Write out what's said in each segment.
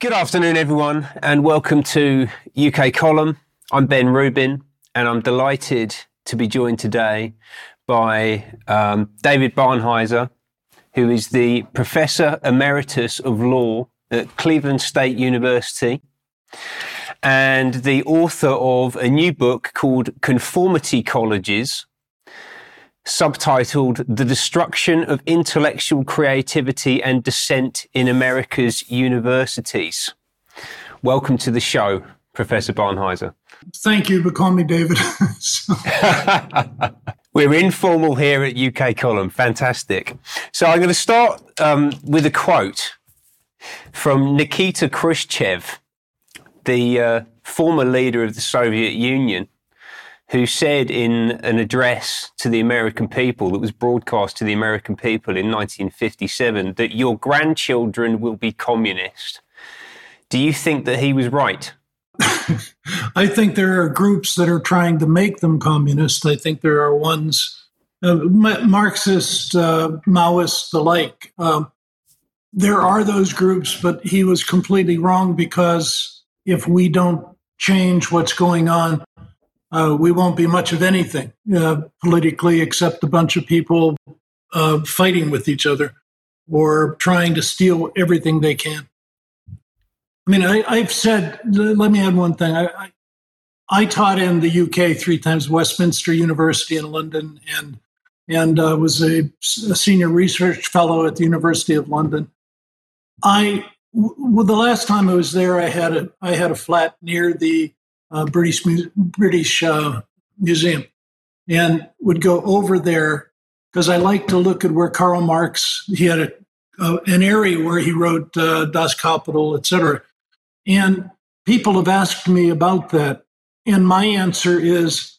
Good afternoon, everyone, and welcome to UK Column. I'm Ben Rubin, and I'm delighted to be joined today by David Barnhiser, who is the Professor Emeritus of Law at Cleveland State University and the author of a new book called Conformity Colleges, subtitled The Destruction of Intellectual Creativity and Dissent in America's Universities. Welcome to the show, Professor Barnhiser. Thank you for calling me David. We're informal here at UK Column. Fantastic. So I'm going to start with a quote from Nikita Khrushchev, the former leader of the Soviet Union, who said in an address to the American people that was broadcast to the American people in 1957 that your grandchildren will be communist. Do you think that he was right? I think there are groups that are trying to make them communist. I think there are ones, Marxist, Maoist alike. There are those groups, but he was completely wrong, because if we don't change what's going on, we won't be much of anything politically, except a bunch of people fighting with each other or trying to steal everything they can. I mean, I've said, let me add one thing. I taught in the UK 3 times, Westminster University in London, and was a senior research fellow at the University of London. The last time I was there, I had a flat near the British Museum, and would go over there because I like to look at where Karl Marx, he had an area where he wrote Das Kapital, etc. And people have asked me about that. And my answer is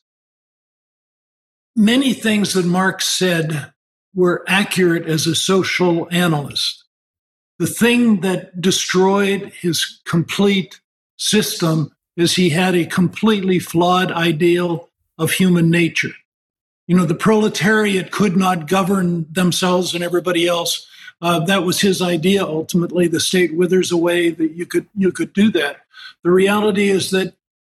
many things that Marx said were accurate as a social analyst. The thing that destroyed his complete system is he had a completely flawed ideal of human nature. You know, the proletariat could not govern themselves and everybody else. That was his idea. Ultimately, the state withers away, that you could do that. The reality is that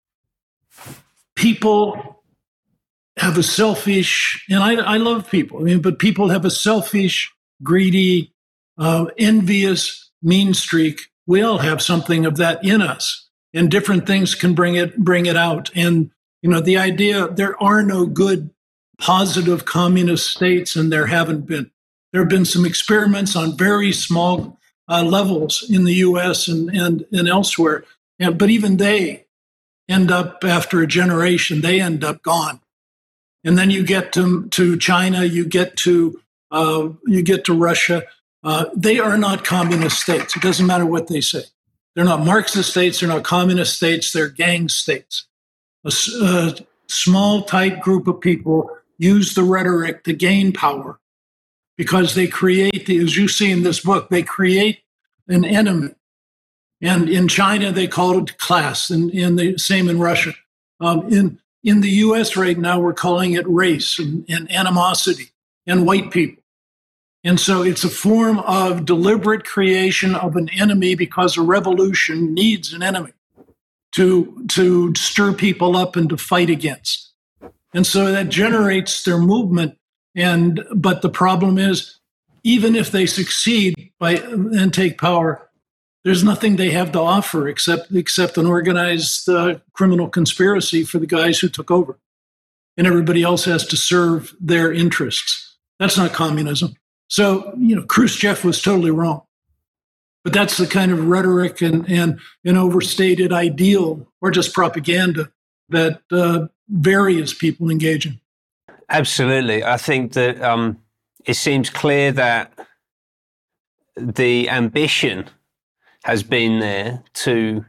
people have a selfish, and I love people, but people have a selfish, greedy, envious, mean streak. We all have something of that in us. And different things can bring it out. And, the idea, there are no good, positive communist states, and there haven't been. There have been some experiments on very small levels in the U.S. and elsewhere. But even they end up, after a generation, they end up gone. And then you get to China, you get to Russia. They are not communist states. It doesn't matter what they say. They're not Marxist states, they're not communist states, they're gang states. A small, tight group of people use the rhetoric to gain power because they create, as you see in this book, they create an enemy. And in China, they call it class, and the same in Russia. In the US right now, we're calling it race and animosity and white people. And so it's a form of deliberate creation of an enemy, because a revolution needs an enemy to stir people up and to fight against. And so that generates their movement. But the problem is, even if they succeed and take power, there's nothing they have to offer except an organized criminal conspiracy for the guys who took over. And everybody else has to serve their interests. That's not communism. So, Khrushchev was totally wrong. But that's the kind of rhetoric and an overstated ideal, or just propaganda, that various people engage in. Absolutely. I think that it seems clear that the ambition has been there to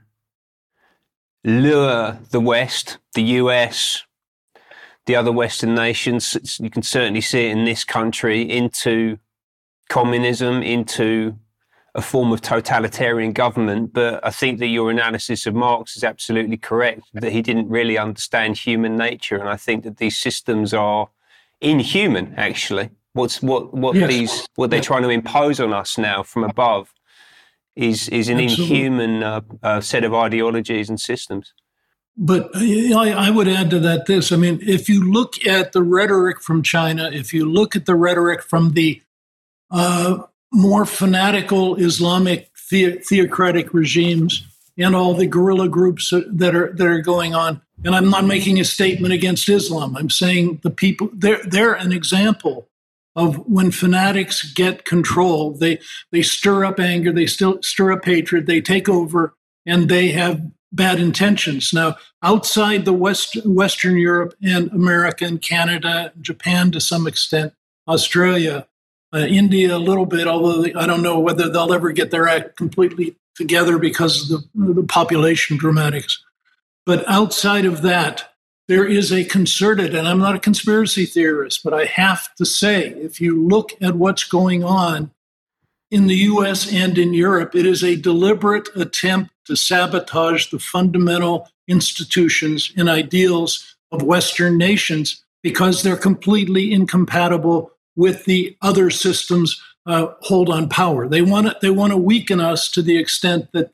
lure the West, the US, the other Western nations, you can certainly see it in this country, into communism, into a form of totalitarian government. But I think that your analysis of Marx is absolutely correct, that he didn't really understand human nature. And I think that these systems are inhuman, actually. What they're trying to impose on us now from above is an inhuman set of ideologies and systems. But I would add to that this. I mean, if you look at the rhetoric from China, if you look at the rhetoric from the more fanatical Islamic theocratic regimes and all the guerrilla groups that are going on, and I'm not making a statement against Islam. I'm saying the people, they're an example of when fanatics get control. They stir up anger, they still stir up hatred, they take over, and they have bad intentions. Now, outside the Western Europe and America and Canada, Japan to some extent, Australia, India a little bit, although I don't know whether they'll ever get their act completely together because of the population dramatics. But outside of that, there is a concerted, and I'm not a conspiracy theorist, but I have to say, if you look at what's going on in the US and in Europe, it is a deliberate attempt to sabotage the fundamental institutions and ideals of Western nations because they're completely incompatible with the other systems hold on power. They want to weaken us to the extent that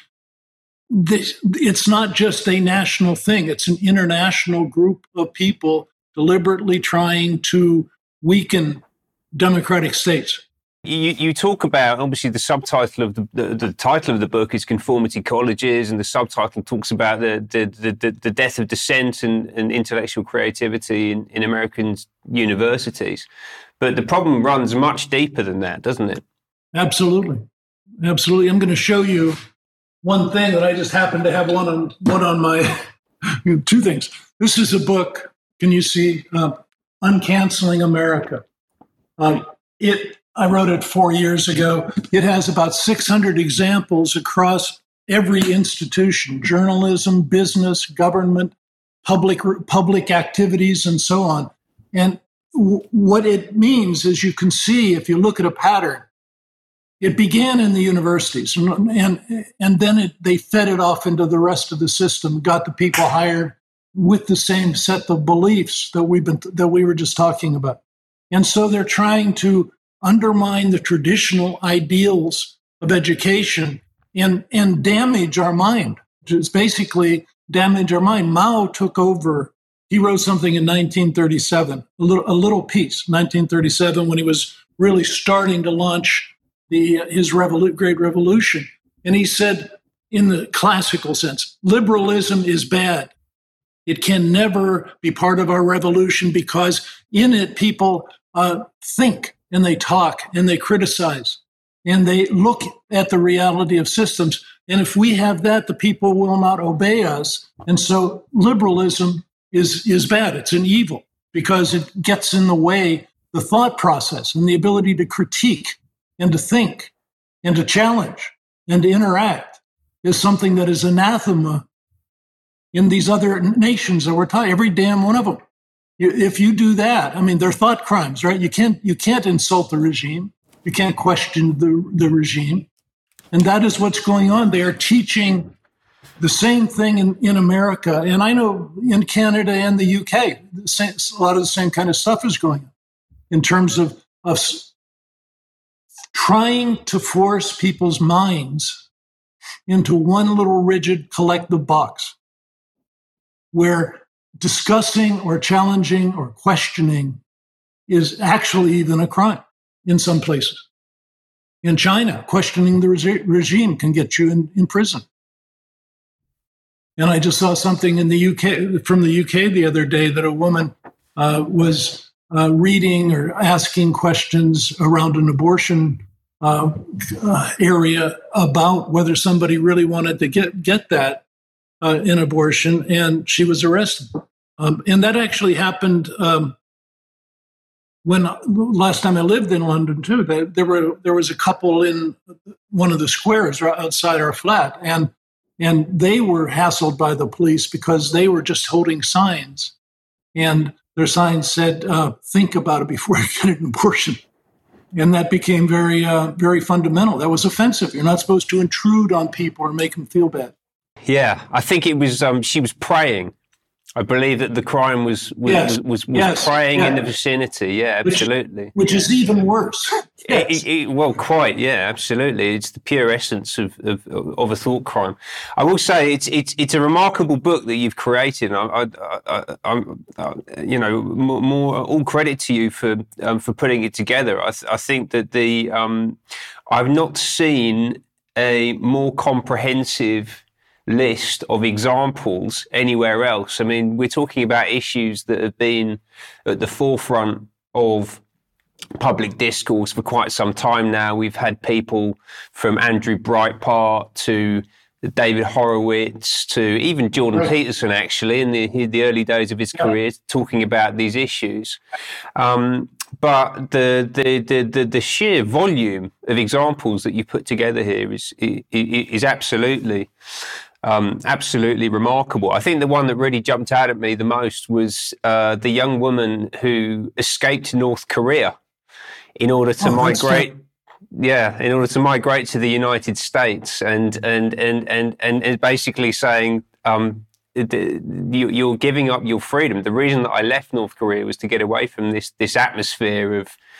it's not just a national thing. It's an international group of people deliberately trying to weaken democratic states. You talk about, obviously, the subtitle of the title of the book is Conformity Colleges, and the subtitle talks about the death of dissent and intellectual creativity in American universities. But the problem runs much deeper than that, doesn't it? Absolutely. Absolutely. I'm going to show you one thing that I just happen to have one on my two things. This is a book. Can you see? Uncanceling America. I wrote it 4 years ago. It has about 600 examples across every institution: journalism, business, government, public activities, and so on. And what it means is, you can see, if you look at a pattern, it began in the universities, and then they fed it off into the rest of the system, got the people hired with the same set of beliefs that we were just talking about. And so they're trying to undermine the traditional ideals of education and damage our mind. It's basically damage our mind. Mao took over. He wrote something in 1937, a little piece, 1937, when he was really starting to launch his Great Revolution. And he said, in the classical sense, liberalism is bad. It can never be part of our revolution because in it people think and they talk and they criticize and they look at the reality of systems. And if we have that, the people will not obey us. And so liberalism is bad. It's an evil because it gets in the way the thought process and the ability to critique and to think and to challenge and to interact is something that is anathema in these other nations that we're talking, every damn one of them. If you do that, I mean, they're thought crimes, right? You can't insult the regime. You can't question the regime. And that is what's going on. They are teaching the same thing in America. And I know in Canada and the UK, a lot of the same kind of stuff is going on in terms of trying to force people's minds into one little rigid collective box where discussing or challenging or questioning is actually even a crime in some places. In China, questioning the regime can get you in prison. And I just saw something in the UK, from the UK the other day, that a woman was reading or asking questions around an abortion area about whether somebody really wanted to get that an abortion, and she was arrested. And that actually happened when last time I lived in London too. There was a couple in one of the squares right outside our flat, and they were hassled by the police because they were just holding signs, and their signs said, "Think about it before you get an abortion." And that became very, very fundamental. That was offensive. You're not supposed to intrude on people or make them feel bad. Yeah, I think it was. She was praying I believe that the crime was Yes. praying in Yeah. the vicinity. Yeah, absolutely. Which is even worse. Yes. Well, quite, yeah, absolutely. It's the pure essence of a thought crime. I will say it's a remarkable book that you've created. I'm more all credit to you for putting it together. I think that I've not seen a more comprehensive list of examples anywhere else. I mean, we're talking about issues that have been at the forefront of public discourse for quite some time now. We've had people from Andrew Breitbart to David Horowitz to even Jordan Peterson, actually, in the early days of his career, talking about these issues. But the sheer volume of examples that you put together here is absolutely remarkable. I think the one that really jumped out at me the most was the young woman who escaped North Korea in order to migrate. Yeah, in order to migrate to the United States, and basically saying, you're giving up your freedom. The reason that I left North Korea was to get away from this atmosphere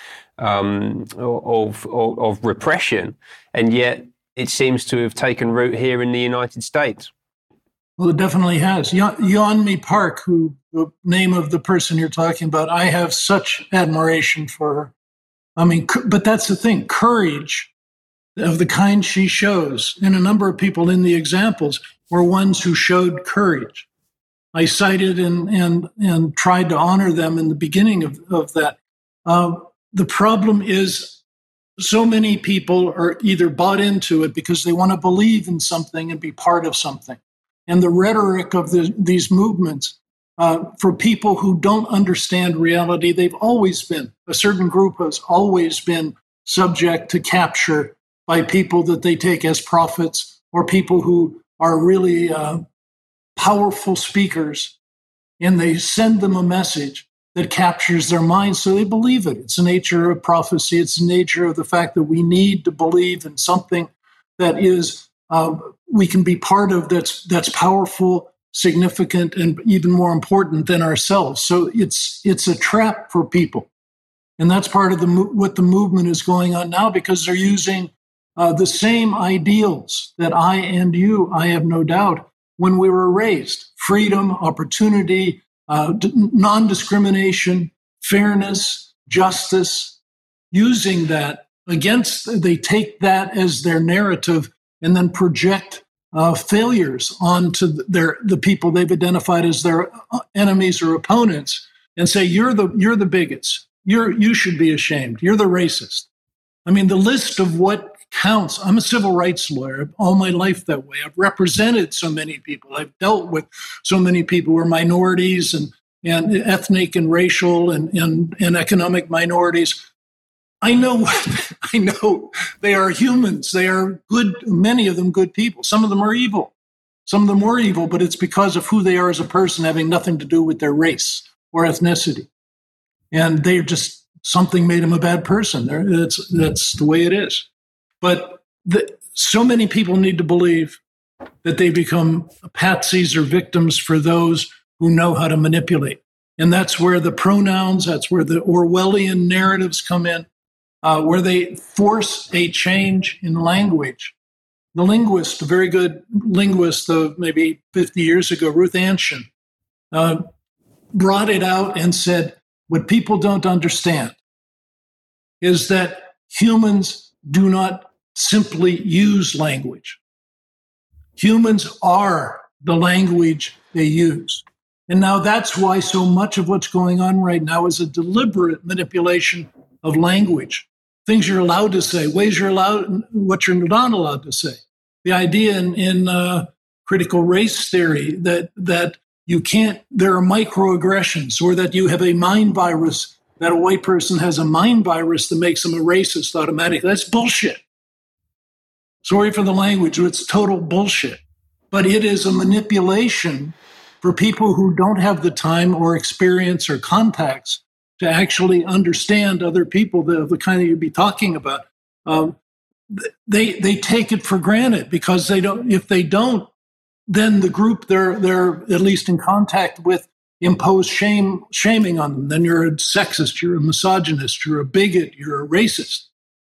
of repression, and yet it seems to have taken root here in the United States. Well, it definitely has. Yeonmi Park, who the name of the person you're talking about, I have such admiration for her. I mean, but that's the thing, courage of the kind she shows, and a number of people in the examples were ones who showed courage. I cited and tried to honor them in the beginning of that. The problem is so many people are either bought into it because they want to believe in something and be part of something. And the rhetoric of these movements, for people who don't understand reality, they've always been, a certain group has always been subject to capture by people that they take as prophets or people who are really powerful speakers, and they send them a message that captures their minds so they believe it. It's the nature of prophecy. It's the nature of the fact that we need to believe in something that is we can be part of, that's powerful, significant, and even more important than ourselves. So it's a trap for people. And that's part of what the movement is going on now, because they're using the same ideals that I have no doubt, when we were raised: freedom, opportunity, non-discrimination, fairness, justice. Using that they take that as their narrative and then project failures onto the people they've identified as their enemies or opponents, and say, you're the bigots. You should be ashamed. You're the racist. I mean, the list of what counts. I'm a civil rights lawyer all my life that way. I've represented so many people. I've dealt with so many people who are minorities and ethnic and racial and economic minorities. I know they are humans. They are good, many of them good people. Some of them are evil. Some of them were evil, but it's because of who they are as a person, having nothing to do with their race or ethnicity. And they're just, something made them a bad person. That's the way it is. But so many people need to believe that they become patsies or victims for those who know how to manipulate. And that's where the pronouns, that's where the Orwellian narratives come in, where they force a change in language. The linguist, a very good linguist of maybe 50 years ago, Ruth Anshin, brought it out and said, what people don't understand is that humans do not simply use language. Humans are the language they use. And now that's why so much of what's going on right now is a deliberate manipulation of language. Things you're allowed to say, ways you're allowed, what you're not allowed to say. The idea in critical race theory that you can't, there are microaggressions, or that you have a mind virus, that a white person has a mind virus that makes them a racist automatically. That's bullshit. Sorry for the language, it's total bullshit. But it is a manipulation for people who don't have the time or experience or contacts to actually understand other people, the kind that you'd be talking about. They take it for granted because they don't. If they don't, then the group they're at least in contact with impose shaming on them. Then you're a sexist, you're a misogynist, you're a bigot, you're a racist.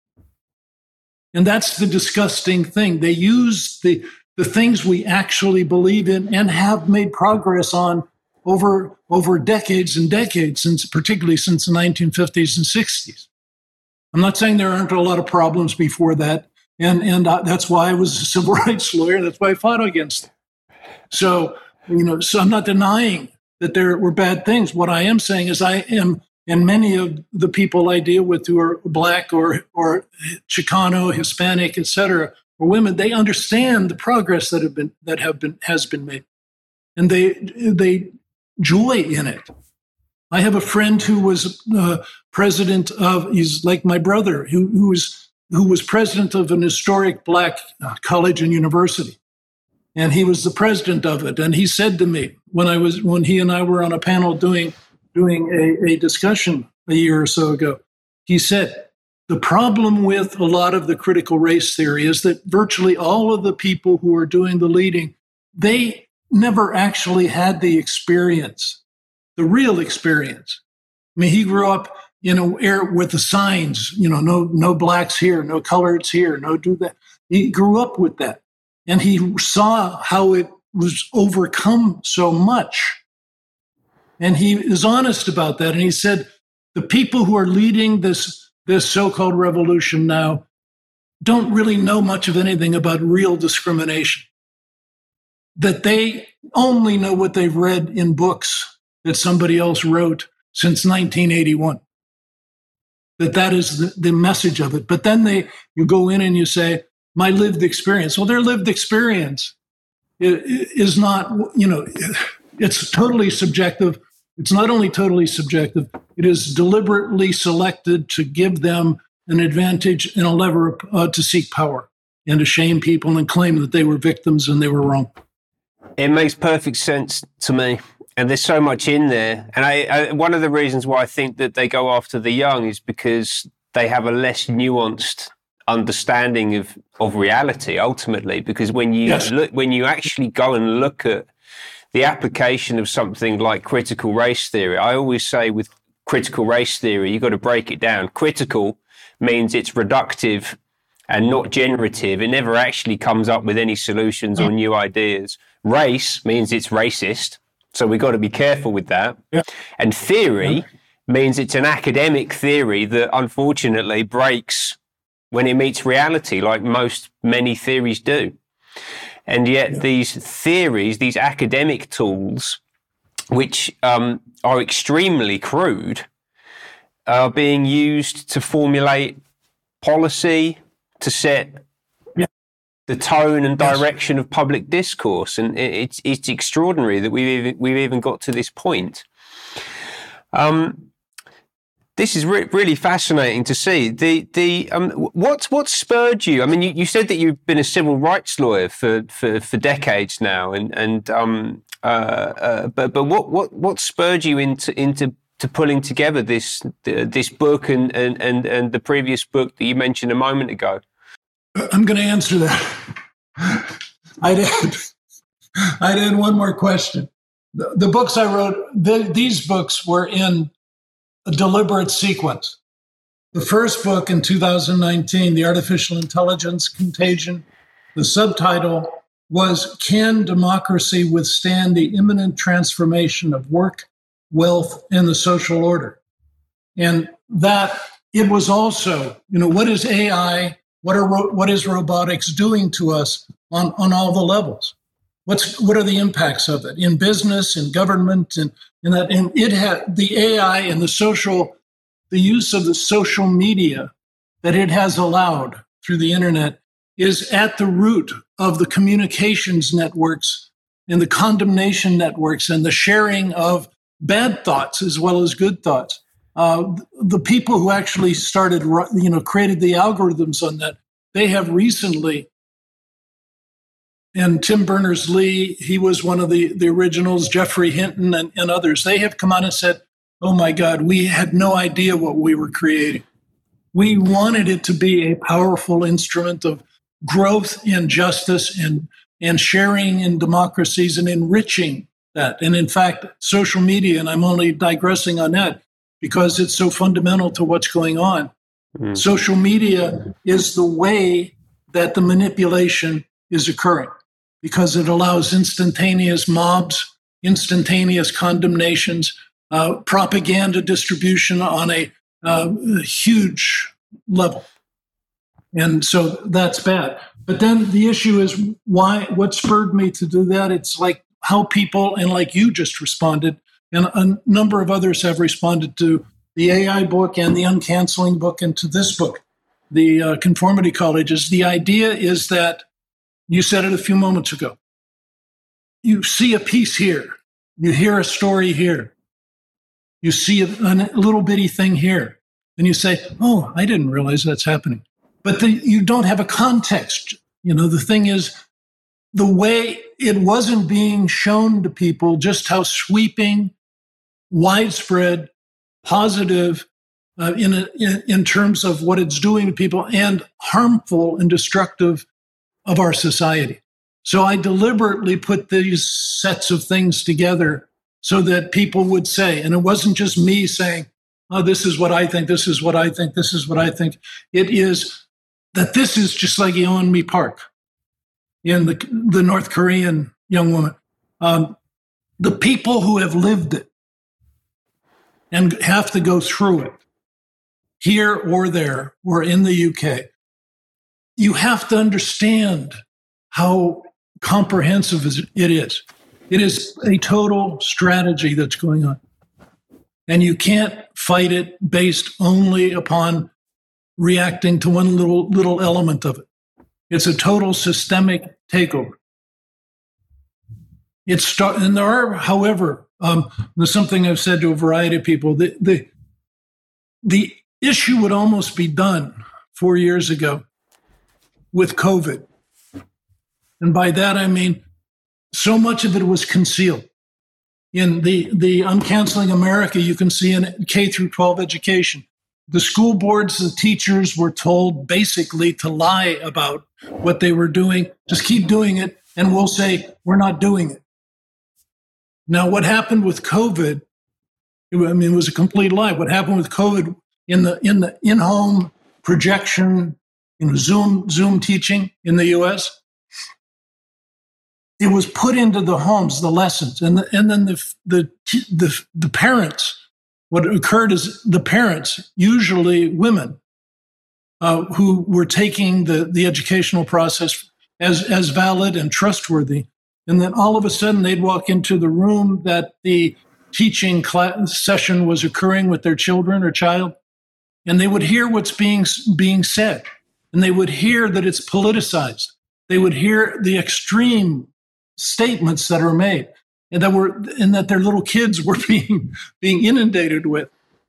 And that's the disgusting thing. They use the things we actually believe in and have made progress on over decades and decades, particularly since the 1950s and 60s. I'm not saying there aren't a lot of problems before that, and that's why I was a civil rights lawyer. That's why I fought against them. So I'm not denying that there were bad things. What I am saying is I am, and many of the people I deal with who are Black or Chicano, Hispanic, et cetera, or women, they understand the progress that has been made, and they joy in it. I have a friend who was president of. He's like my brother, who was president of an historic Black college and university, and he was the president of it. And he said to me when he and I were on a panel doing a discussion a year or so ago, he said, the problem with a lot of the critical race theory is that virtually all of the people who are doing the leading, they never actually had the experience, the real experience. I mean, he grew up in an era with the signs, no blacks here, no coloreds here, no do that. He grew up with that. And he saw how it was overcome so much. And he is honest about that. And he said, the people who are leading this so-called revolution now don't really know much of anything about real discrimination. That they only know what they've read in books that somebody else wrote since 1981. That is the message of it. But then you go in and you say, my lived experience. Well, their lived experience is not, it's totally subjective. It's not only totally subjective, it is deliberately selected to give them an advantage and a lever to seek power and to shame people and claim that they were victims and they were wrong. It makes perfect sense to me. And there's so much in there. And I one of the reasons why I think that they go after the young is because they have a less nuanced understanding of reality, ultimately. Because when you when you actually go and look at the application of something like critical race theory, I always say with critical race theory, you've got to break it down. Critical means it's reductive and not generative. It never actually comes up with any solutions or new ideas. Race means it's racist. So we've got to be careful with that. Yeah. And theory means it's an academic theory that unfortunately breaks when it meets reality, like many theories do. And yet these theories, these academic tools, which are extremely crude, are being used to formulate policy, to set the tone and direction of public discourse. And it's extraordinary that we've even got to this point. This is really fascinating to see. What spurred you? I mean, you said that you've been a civil rights lawyer for decades now, but what spurred you into pulling together this book and the previous book that you mentioned a moment ago? I'm going to answer that. I'd add one more question. The books I wrote, these books were in a deliberate sequence. The first book in 2019, The Artificial Intelligence Contagion, the subtitle was, Can Democracy Withstand the Imminent Transformation of Work, Wealth, and the Social Order? And that it was also, what is AI? What is robotics doing to us on all the levels? What are the impacts of it in business, in government, and it had the AI and the use of the social media that it has allowed through the internet is at the root of the communications networks and the condemnation networks and the sharing of bad thoughts as well as good thoughts. The people who actually started, created the algorithms on that, they have recently. And Tim Berners-Lee, he was one of the originals, Geoffrey Hinton and others. They have come out and said, oh my God, we had no idea what we were creating. We wanted it to be a powerful instrument of growth and justice and and sharing in democracies and enriching that. And in fact, social media, and I'm only digressing on that because it's so fundamental to what's going on. Social media is the way that the manipulation is occurring because it allows instantaneous mobs, instantaneous condemnations, propaganda distribution on a huge level. And so that's bad. But then the issue is what spurred me to do that? It's like how people, and like you just responded, and a number of others have responded to the AI book and the Uncanceling book and to this book, the Conformity Colleges. The idea is that, you said it a few moments ago, you see a piece here, you hear a story here, you see a little bitty thing here, and you say, oh, I didn't realize that's happening. But you don't have a context. The thing is, the way it wasn't being shown to people just how sweeping, widespread, positive in terms of what it's doing to people and harmful and destructive of our society. So I deliberately put these sets of things together so that people would say, and it wasn't just me saying, oh, this is what I think, this is what I think, this is what I think. It is that this is just like Yeonmi Park in the North Korean young woman. The people who have lived it and have to go through it, here or there, or in the UK, you have to understand how comprehensive it is. It is a total strategy that's going on. And you can't fight it based only upon reacting to one little element of it. It's a total systemic takeover. And there are, however, there's something I've said to a variety of people. The issue would almost be done 4 years ago with COVID. And by that, I mean, so much of it was concealed. In the Uncanceling America, you can see in K through 12 education, the school boards, the teachers were told basically to lie about what they were doing. Just keep doing it, and we'll say, we're not doing it. Now, what happened with COVID, it was a complete lie. What happened with COVID in the in-home projection, Zoom teaching in the U.S., it was put into the homes, the lessons, and then the parents. What occurred is the parents, usually women, who were taking the educational process as valid and trustworthy, and then all of a sudden they'd walk into the room that the teaching class session was occurring with their children or child, and they would hear what's being said, and they would hear that it's politicized. They would hear the extreme statements that are made, and that their little kids were being inundated with.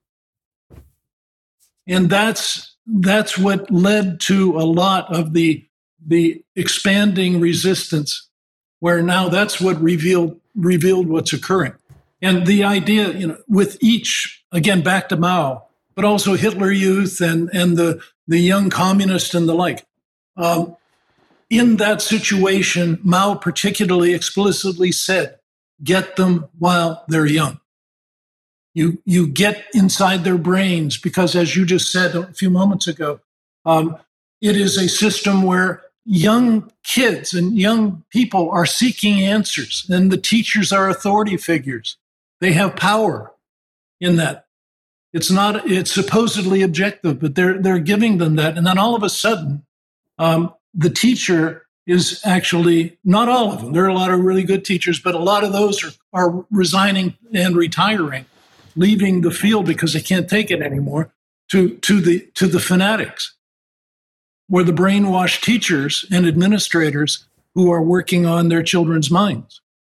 And that's what led to a lot of the expanding resistance, where now that's what revealed what's occurring. And the idea, with each, again, back to Mao, but also Hitler Youth and the young communists and the like. In that situation, Mao particularly explicitly said, get them while they're young. You get inside their brains because, as you just said a few moments ago, it is a system where young kids and young people are seeking answers, and the teachers are authority figures. They have power in that. It's supposedly objective, but they're giving them that. And then all of a sudden, the teacher is actually, not all of them, there are a lot of really good teachers, but a lot of those are resigning and retiring, leaving the field because they can't take it anymore, to the fanatics, or the brainwashed teachers and administrators who are working on their children's minds.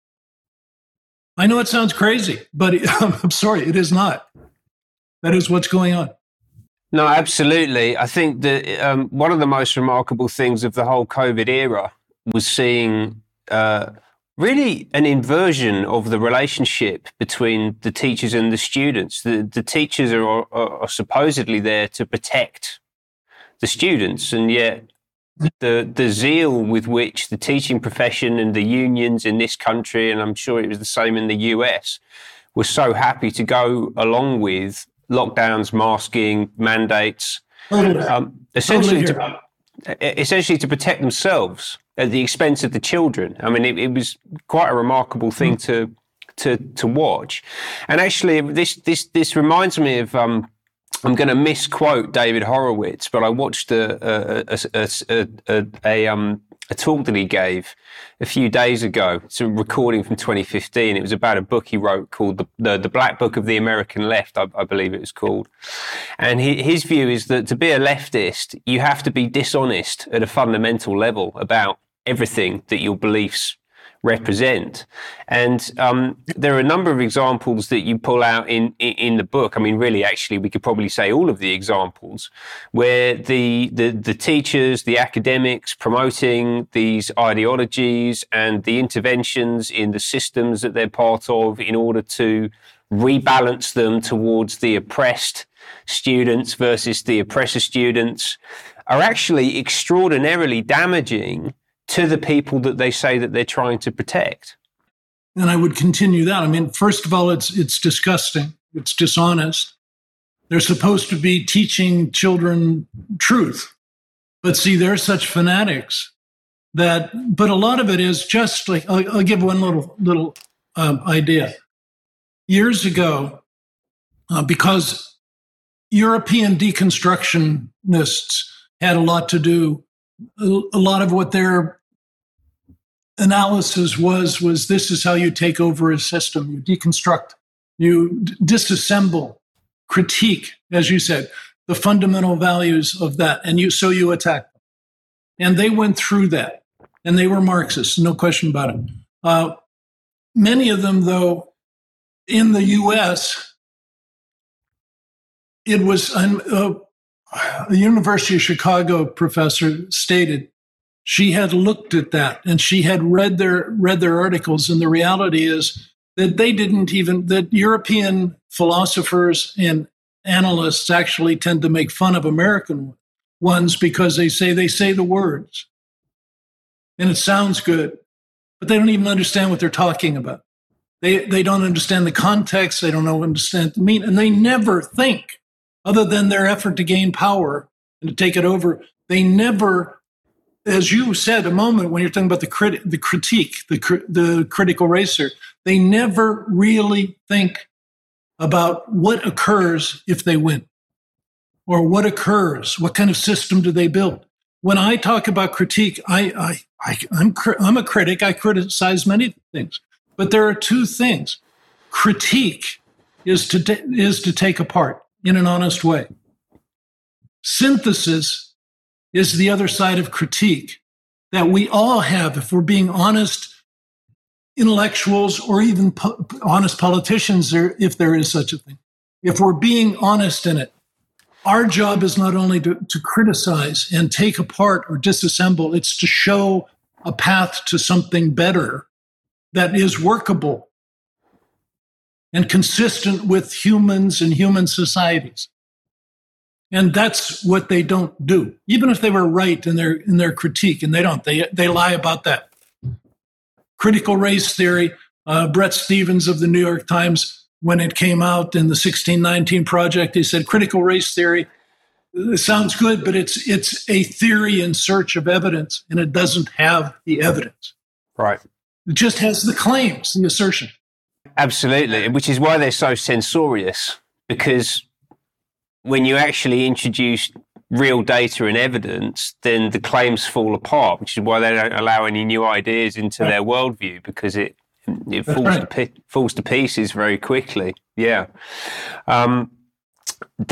I know it sounds crazy, but I'm sorry, it is not. That is what's going on. No, absolutely. I think that one of the most remarkable things of the whole COVID era was seeing really an inversion of the relationship between the teachers and the students. The teachers are supposedly there to protect the students, and yet the zeal with which the teaching profession and the unions in this country, and I'm sure it was the same in the US, were so happy to go along with lockdowns, masking, mandates, essentially to protect themselves at the expense of the children. I mean, it was quite a remarkable thing to watch. And actually, this reminds me of. I'm going to misquote David Horowitz, but I watched a talk that he gave a few days ago. It's a recording from 2015. It was about a book he wrote called the Black Book of the American Left, I believe it was called. And his view is that to be a leftist, you have to be dishonest at a fundamental level about everything that your beliefs represent. And there are a number of examples that you pull out in the book. I mean, really, actually, we could probably say all of the examples where the teachers, the academics promoting these ideologies and the interventions in the systems that they're part of in order to rebalance them towards the oppressed students versus the oppressor students are actually extraordinarily damaging to the people that they say that they're trying to protect. And I would continue that. I mean, first of all, it's disgusting. It's dishonest. They're supposed to be teaching children truth. But see, they're such fanatics but a lot of it is just like, I'll give one little idea. Years ago, because European deconstructionists had a lot to do, a lot of what their analysis was this is how you take over a system. You deconstruct, you disassemble, critique, as you said, the fundamental values of that, and you attack them. And they went through that, and they were Marxists, no question about it. Many of them, though, in the U.S., it was a University of Chicago professor stated she had looked at that and she had read their articles, and the reality is that that European philosophers and analysts actually tend to make fun of American ones because they say the words and it sounds good, but they don't even understand what they're talking about. They don't understand the context. They don't understand the meaning, and they never think, other than their effort to gain power and to take it over. They never, as you said a moment when you're talking about the critique, the critical racer, they never really think about what occurs if they win, or what occurs, what kind of system do they build. When I talk about critique, I'm a critic. I criticize many things, but there are two things. Critique is to take apart in an honest way. Synthesis is the other side of critique that we all have if we're being honest intellectuals, or even honest politicians, if there is such a thing. If we're being honest in it, our job is not only to criticize and take apart or disassemble, it's to show a path to something better that is workable and consistent with humans and human societies. And that's what they don't do, even if they were right in their critique, and they don't. They lie about that. Critical race theory, Bret Stephens of the New York Times, when it came out in the 1619 Project, he said critical race theory, it sounds good, but it's a theory in search of evidence, and it doesn't have the evidence. Right. It just has the claims, the assertion. Absolutely, which is why they're so censorious, because when you actually introduce real data and evidence, then the claims fall apart, which is why they don't allow any new ideas into their worldview, because it falls to pieces very quickly. Yeah. One of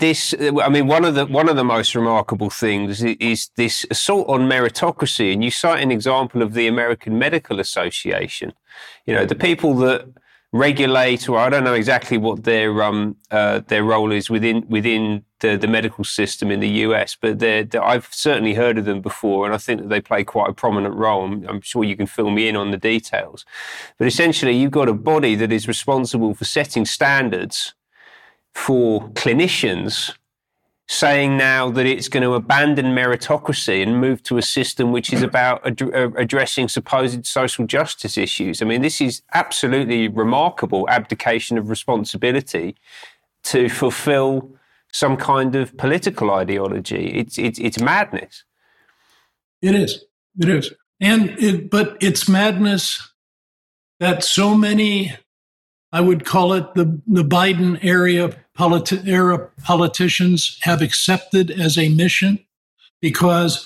the most remarkable things is this assault on meritocracy, and you cite an example of the American Medical Association. You know, the people that regulate, or I don't know exactly what their role is within the medical system in the US, but I've certainly heard of them before, and I think that they play quite a prominent role. I'm sure you can fill me in on the details. But essentially, you've got a body that is responsible for setting standards for clinicians saying now that it's going to abandon meritocracy and move to a system which is about addressing supposed social justice issues. I mean, this is absolutely remarkable abdication of responsibility to fulfill some kind of political ideology. It's madness. It is. It is. But it's madness that so many, I would call it the Biden era politicians have accepted as a mission, because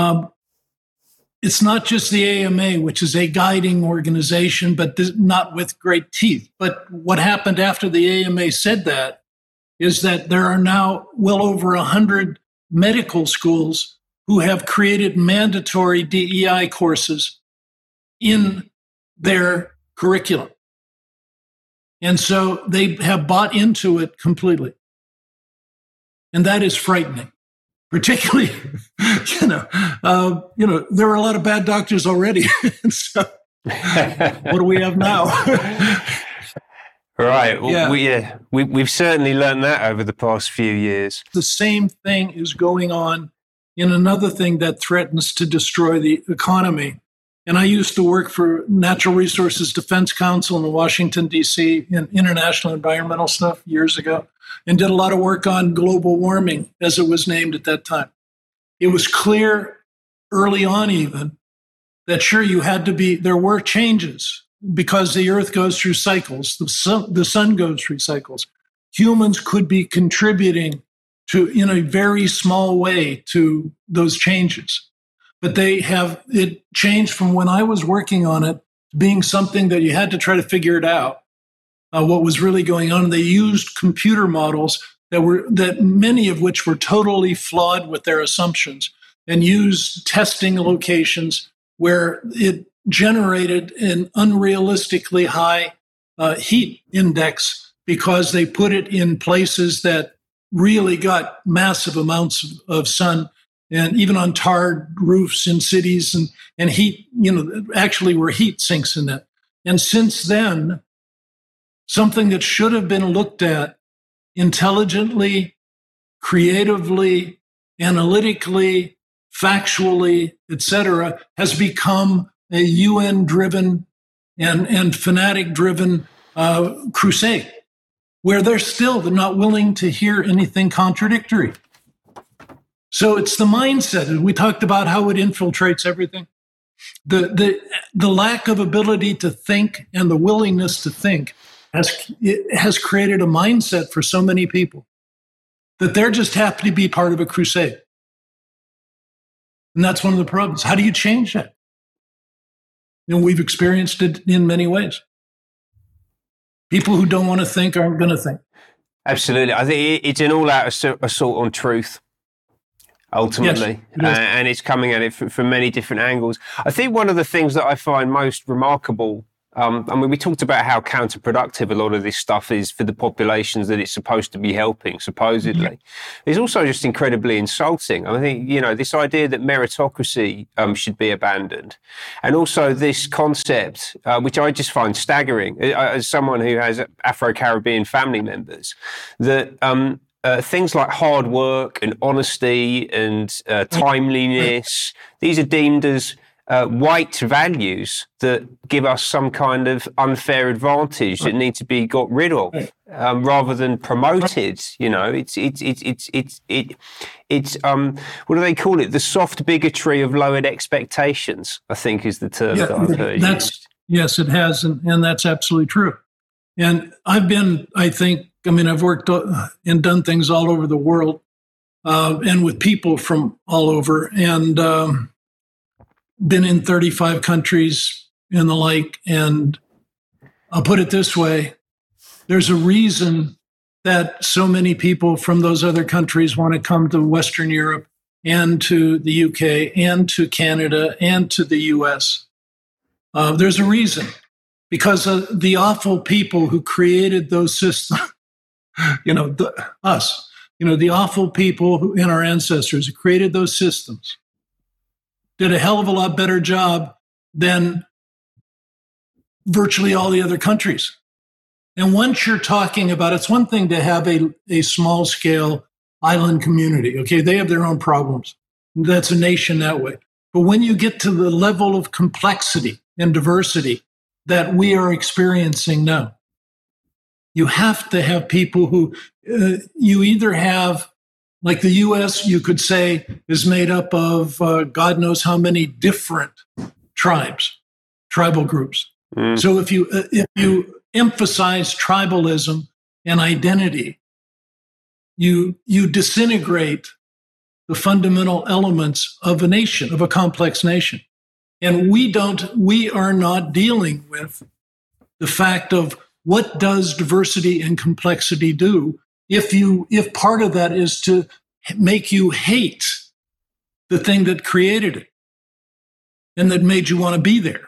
it's not just the AMA, which is a guiding organization, but not with great teeth. But what happened after the AMA said that is that there are now well over 100 medical schools who have created mandatory DEI courses in their curriculum. And so they have bought into it completely. And that is frightening, particularly, there are a lot of bad doctors already. So what do we have now? Right. Well, yeah. We've certainly learned that over the past few years. The same thing is going on in another thing that threatens to destroy the economy. And I used to work for Natural Resources Defense Council in Washington, D.C., in international environmental stuff years ago, and did a lot of work on global warming, as it was named at that time. It was clear early on even that sure, there were changes because the earth goes through cycles, the sun goes through cycles. Humans could be contributing in a very small way to those changes. But it changed from when I was working on it being something that you had to try to figure it out, what was really going on. And they used computer models that many of which were totally flawed with their assumptions, and used testing locations where it generated an unrealistically high heat index because they put it in places that really got massive amounts of sun, and even on tarred roofs in cities, and heat, actually were heat sinks in it. And since then, something that should have been looked at intelligently, creatively, analytically, factually, etc., has become a UN-driven and fanatic-driven crusade, where they're not willing to hear anything contradictory. So it's the mindset. We talked about how it infiltrates everything. The lack of ability to think and the willingness to think has created a mindset for so many people that they're just happy to be part of a crusade. And that's one of the problems. How do you change that? We've experienced it in many ways. People who don't want to think aren't going to think. Absolutely. I think it's an all-out assault on truth, ultimately. Yes, and it's coming at it from many different angles. I think one of the things that I find most remarkable, we talked about how counterproductive a lot of this stuff is for the populations that it's supposed to be helping, supposedly. Mm-hmm. It's also just incredibly insulting. I think, this idea that meritocracy should be abandoned. And also this concept, which I just find staggering, as someone who has Afro-Caribbean family members, that things like hard work and honesty and timeliness, these are deemed as white values that give us some kind of unfair advantage that need to be got rid of, rather than promoted. It's what do they call it? The soft bigotry of lowered expectations, I think, is the term that I've heard used. Yes, it has, and that's absolutely true. And I've worked and done things all over the world, and with people from all over, and been in 35 countries and the like. And I'll put it this way. There's a reason that so many people from those other countries want to come to Western Europe and to the UK and to Canada and to the US. There's a reason, because the awful people who created those systems, the awful people and our ancestors who created those systems did a hell of a lot better job than virtually all the other countries. And once you're talking about, it's one thing to have a small scale island community. Okay, they have their own problems. That's a nation that way. But when you get to the level of complexity and diversity that we are experiencing now, you have to have people who you either have, like the US, you could say, is made up of God knows how many different tribal groups. So if you emphasize tribalism and identity, you disintegrate the fundamental elements of a nation, of a complex nation. And we are not dealing with the fact of what does diversity and complexity do if part of that is to make you hate the thing that created it and that made you want to be there.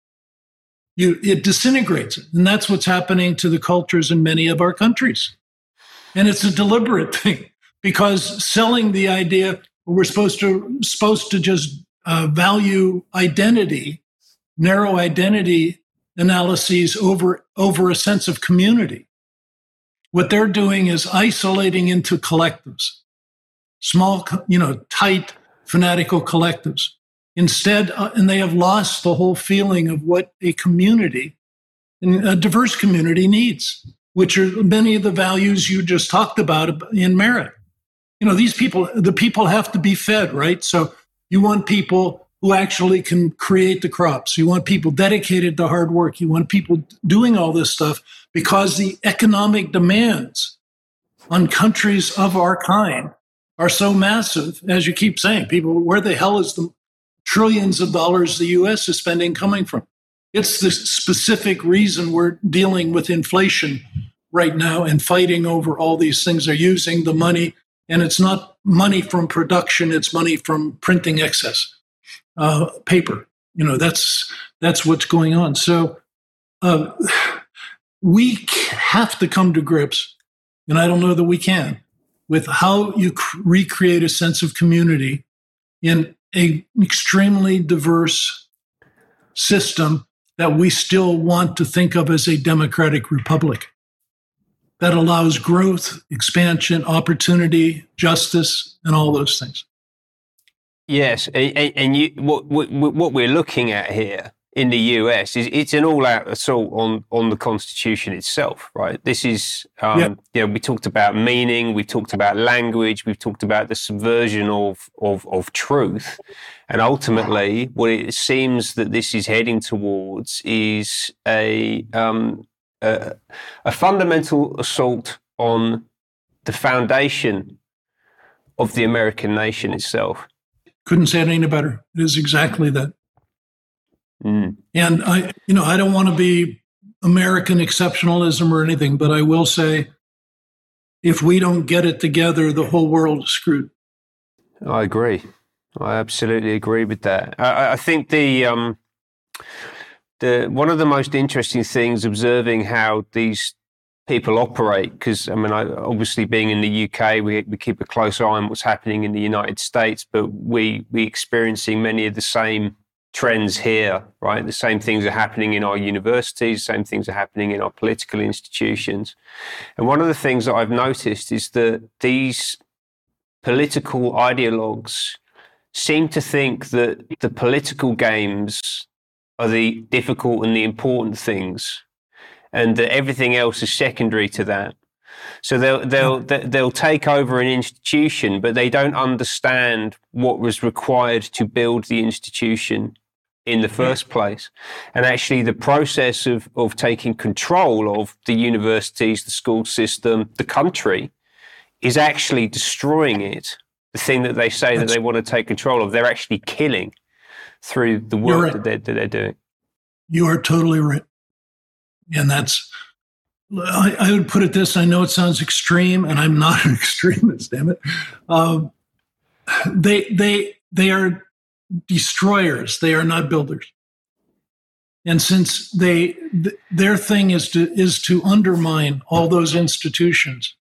It disintegrates it. And that's what's happening to the cultures in many of our countries. And it's a deliberate thing, because selling the idea we're supposed to just value identity, narrow identity analyses over a sense of community. What they're doing is isolating into collectives, small, tight, fanatical collectives. Instead, and they have lost the whole feeling of what a community, a diverse community, needs, which are many of the values you just talked about in merit. The people have to be fed, right? So you want people who actually can create the crops. You want people dedicated to hard work. You want people doing all this stuff, because the economic demands on countries of our kind are so massive, as you keep saying. People, where the hell is the trillions of dollars the U.S. is spending coming from? It's the specific reason we're dealing with inflation right now and fighting over all these things. They're using the money, and it's not money from production, it's money from printing excess paper. That's what's going on. So we have to come to grips, and I don't know that we can, with how you recreate a sense of community in an extremely diverse system that we still want to think of as a democratic republic that allows growth, expansion, opportunity, justice, and all those things. Yes, and what we're looking at here in the US is it's an all-out assault on the Constitution itself, right? This is, we talked about meaning, we've talked about language, we've talked about the subversion of truth, and ultimately, what it seems that this is heading towards is a fundamental assault on the foundation of the American nation itself. Couldn't say it any better. It is exactly that. And I don't want to be American exceptionalism or anything, but I will say, if we don't get it together, the whole world is screwed. I agree. I absolutely agree with that. I think the one of the most interesting things observing how these people operate, because obviously being in the UK, we keep a close eye on what's happening in the United States, but we experiencing many of the same trends here, right? The same things are happening in our universities, same things are happening in our political institutions. And one of the things that I've noticed is that these political ideologues seem to think that the political games are the difficult and the important things, and that everything else is secondary to that. So they'll take over an institution, but they don't understand what was required to build the institution in the first place. And actually the process of taking control of the universities, the school system, the country, is actually destroying it. The thing that they say that they want to take control of, they're actually killing through the work that they're doing. You are totally right. And that's, I would put it this, I know it sounds extreme, and I'm not an extremist, damn it. They are destroyers. They are not builders. And since their thing is to undermine all those institutions,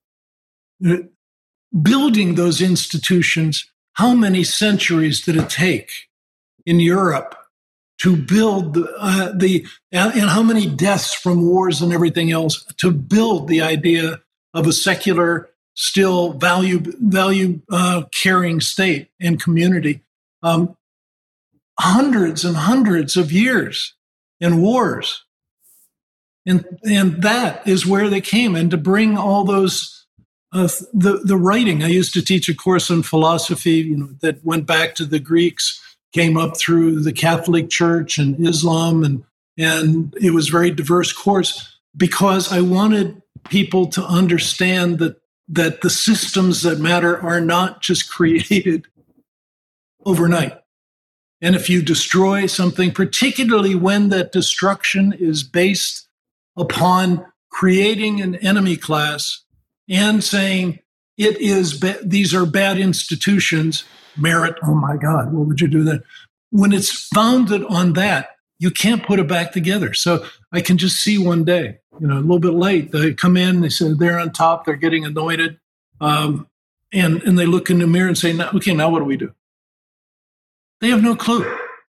building those institutions, how many centuries did it take in Europe to build and how many deaths from wars and everything else to build the idea of a secular still value caring state and community. Hundreds and hundreds of years in wars. And that is where they came. And to bring all those, the writing, I used to teach a course on philosophy, that went back to the Greeks, came up through the Catholic Church and Islam, and it was a very diverse course because I wanted people to understand that the systems that matter are not just created overnight. And if you destroy something, particularly when that destruction is based upon creating an enemy class and saying these are bad institutions, merit, oh my God, what would you do that? When it's founded on that, you can't put it back together. So I can just see one day, a little bit late, they come in, they say they're on top, they're getting anointed, and they look in the mirror and say, okay, now what do we do? They have no clue.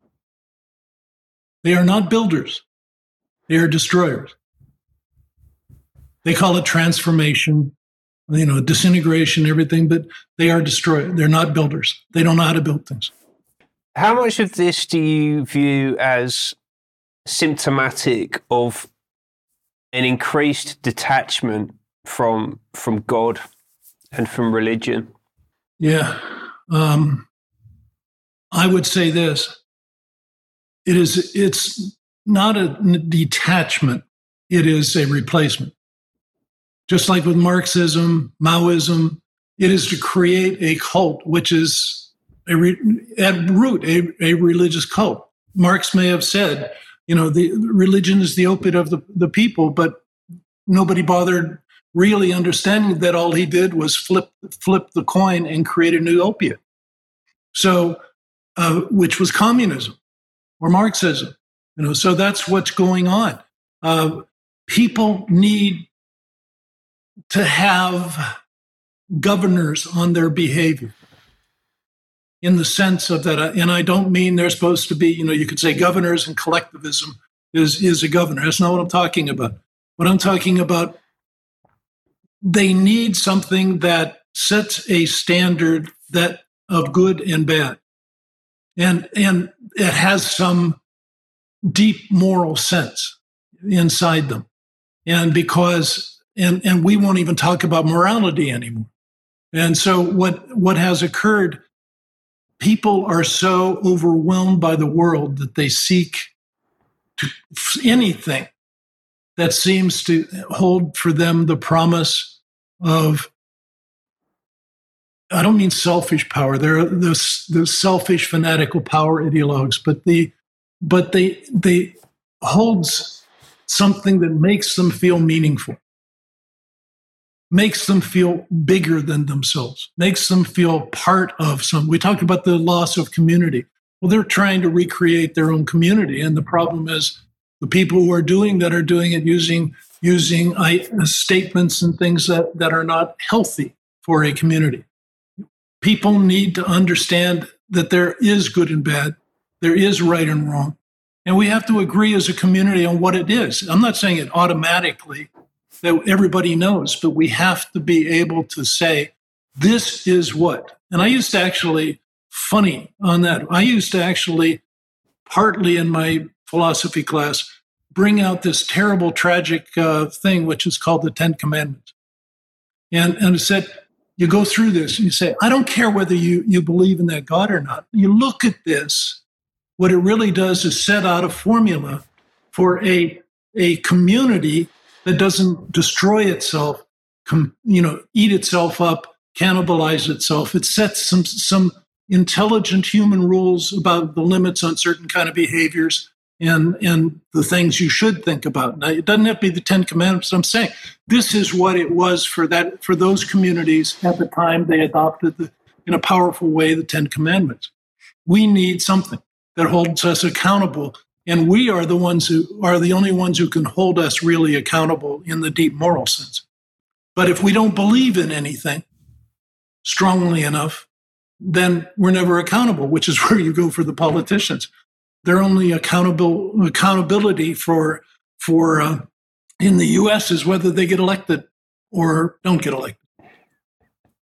They are not builders. They are destroyers. They call it transformation, disintegration, everything, but they are destroyers. They're not builders. They don't know how to build things. How much of this do you view as symptomatic of an increased detachment from God and from religion? Yeah. I would say this. It's not a detachment. It is a replacement. Just like with Marxism, Maoism, it is to create a cult, which is at root a religious cult. Marx may have said, the religion is the opiate of the people, but nobody bothered really understanding that all he did was flip the coin and create a new opiate. So, which was communism or Marxism. So that's what's going on. People need to have governors on their behavior in the sense of that. And I don't mean they're supposed to be, you could say governors and collectivism is a governor. That's not what I'm talking about. What I'm talking about, they need something that sets a standard of good and bad. And it has some deep moral sense inside them. And because, and we won't even talk about morality anymore. And so what has occurred, people are so overwhelmed by the world that they seek anything that seems to hold for them the promise of, I don't mean selfish power. They're the selfish, fanatical power ideologues, but they holds something that makes them feel meaningful, makes them feel bigger than themselves, makes them feel part of some. We talked about the loss of community. Well, they're trying to recreate their own community, and the problem is the people who are doing it using statements and things that are not healthy for a community. People need to understand that there is good and bad, there is right and wrong, and we have to agree as a community on what it is. I'm not saying it automatically that everybody knows, but we have to be able to say, this is what. And I used to actually, funny on that, I used to actually, partly in my philosophy class, bring out this terrible, tragic thing, which is called the Ten Commandments. And it said, you go through this and you say, I don't care whether you believe in that God or not. You look at this, what it really does is set out a formula for a community that doesn't destroy itself, eat itself up, cannibalize itself. It sets some intelligent human rules about the limits on certain kind of behaviors and the things you should think about. Now, it doesn't have to be the Ten Commandments. I'm saying this is what it was for those communities at the time they adopted in a powerful way the Ten Commandments. We need something that holds us accountable, and we are the only ones who can hold us really accountable in the deep moral sense. But if we don't believe in anything strongly enough, then we're never accountable, which is where you go for the politicians. They're only accountability for in the U.S. is whether they get elected or don't get elected.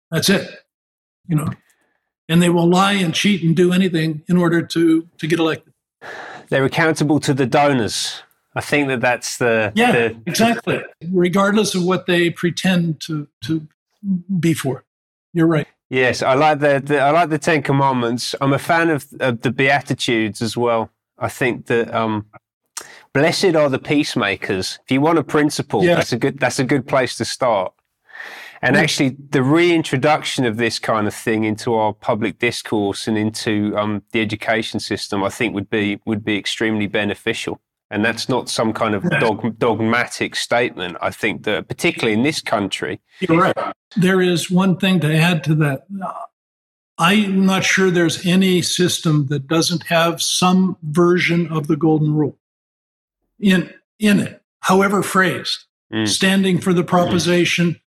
That's it. You know, and they will lie and cheat and do anything in order to get elected. They're accountable to the donors. I think that's exactly. Regardless of what they pretend to be for. You're right. Yes, I like the Ten Commandments. I'm a fan of the Beatitudes as well. I think that blessed are the peacemakers. If you want a principle, that's a good place to start. And actually, the reintroduction of this kind of thing into our public discourse and into the education system, I think would be extremely beneficial. And that's not some kind of dogmatic statement. I think that particularly in this country. You're right. There is one thing to add to that. I'm not sure there's any system that doesn't have some version of the golden rule in it, however phrased, standing for the proposition,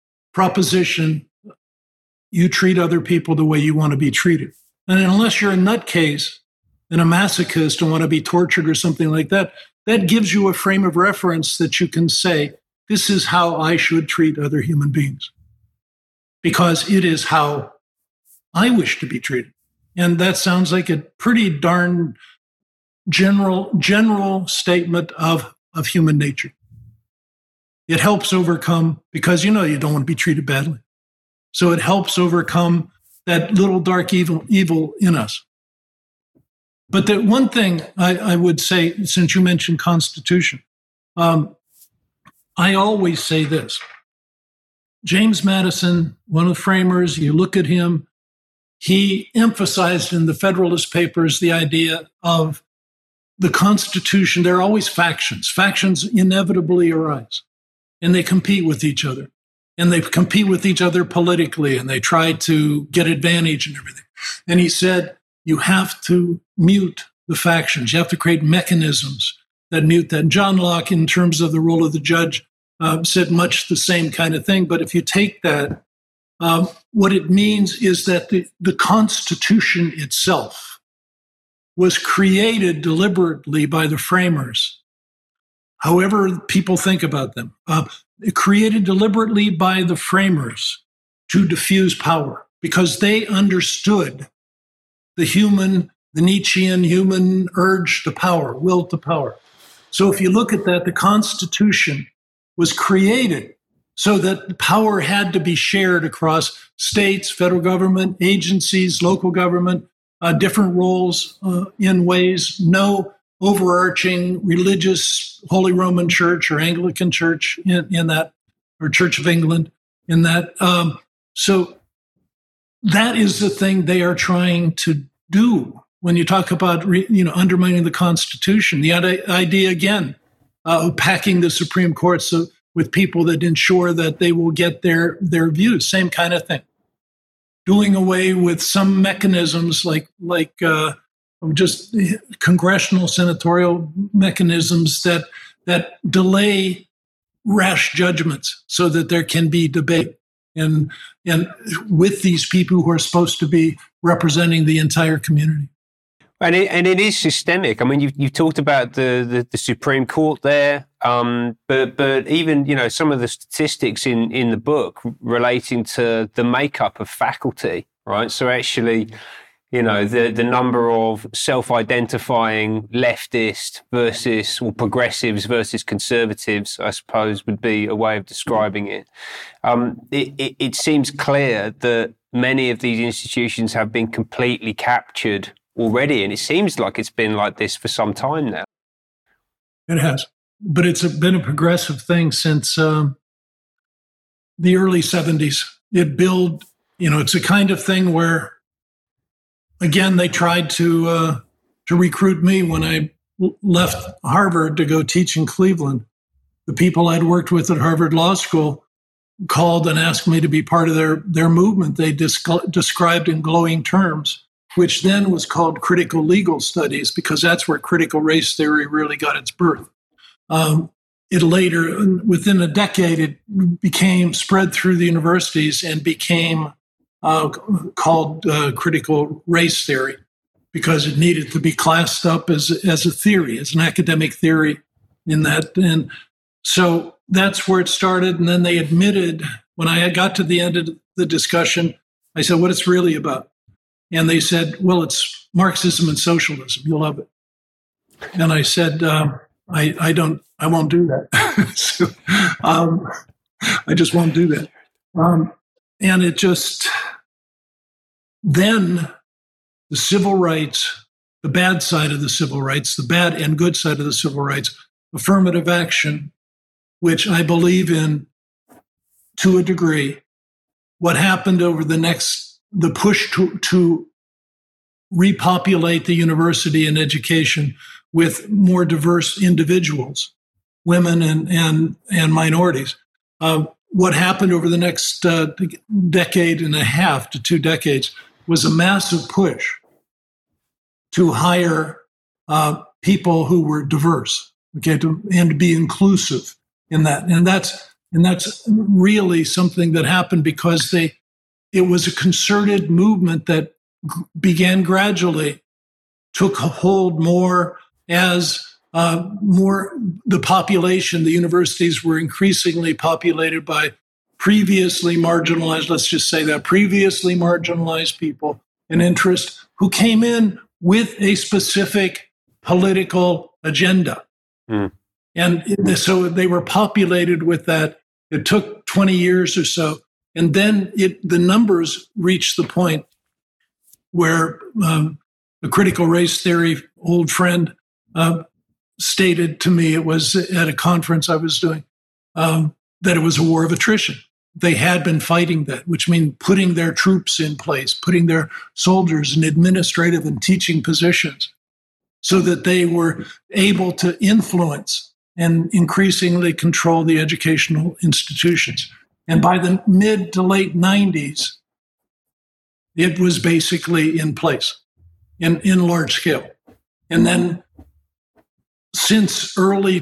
you treat other people the way you want to be treated. And unless you're a nutcase and a masochist and want to be tortured or something like that, that gives you a frame of reference that you can say, this is how I should treat other human beings, because it is how I wish to be treated. And that sounds like a pretty darn general statement of human nature. It helps overcome, because you don't want to be treated badly. So it helps overcome that little dark evil in us. But the one thing I would say, since you mentioned Constitution, I always say this. James Madison, one of the framers, you look at him, he emphasized in the Federalist Papers the idea of the Constitution. There are always factions. Factions inevitably arise, and they compete with each other. And they compete with each other politically, and they try to get advantage and everything. And he said, you have to mute the factions. You have to create mechanisms that mute that. And John Locke, in terms of the role of the judge, said much the same kind of thing. But if you take that, what it means is that the Constitution itself was created deliberately by the framers, however people think about them, created deliberately by the framers to diffuse power, because they understood the Nietzschean human urge to power, will to power. So if you look at that, the Constitution was created so that power had to be shared across states, federal government, agencies, local government, different roles in ways, no overarching religious Holy Roman Church or Anglican Church in that, or Church of England in that. So that is the thing they are trying to do when you talk about undermining the Constitution. The idea again of packing the Supreme Court with people that ensure that they will get their views. Same kind of thing. Doing away with some mechanisms like just congressional senatorial mechanisms that delay rash judgments so that there can be debate and with these people who are supposed to be representing the entire community. And it is systemic. I mean, you've talked about the Supreme Court there, but even some of the statistics in the book relating to the makeup of faculty, right? So actually, the number of self-identifying leftist or progressives versus conservatives, I suppose, would be a way of describing it. It seems clear that many of these institutions have been completely captured already, and it seems like it's been like this for some time now. It has, but it's been a progressive thing since the early 70s. It's a kind of thing where, again, they tried to recruit me when I left Harvard to go teach in Cleveland. The people I'd worked with at Harvard Law School called and asked me to be part of their movement. They described in glowing terms, which then was called critical legal studies, because that's where critical race theory really got its birth. It later, within a decade, it became spread through the universities and became called critical race theory, because it needed to be classed up as a theory, as an academic theory in that. And so that's where it started. And then they admitted, when I got to the end of the discussion, I said, what it's really about. And they said, well, it's Marxism and socialism. You'll love it. And I said, I won't do that. So, I just won't do that. And it just, then the civil rights, the bad side of the civil rights, the bad and good side of the civil rights, affirmative action, which I believe in to a degree. What happened over the push to repopulate the university and education with more diverse individuals, women and minorities. What happened over the next decade and a half to 2 decades was a massive push to hire people who were diverse, and to be inclusive in that. And that's really something that happened because it was a concerted movement that began gradually, took hold more as the population, the universities were increasingly populated by previously marginalized, let's just say that, previously marginalized people and interest who came in with a specific political agenda. Mm. And so they were populated with that. It took 20 years or so. And then the numbers reached the point where a critical race theory old friend stated to me, it was at a conference I was doing, that it was a war of attrition. They had been fighting that, which means putting their troops in place, putting their soldiers in administrative and teaching positions so that they were able to influence and increasingly control the educational institutions. And by the mid to late 90s, it was basically in place in large scale. And then since the early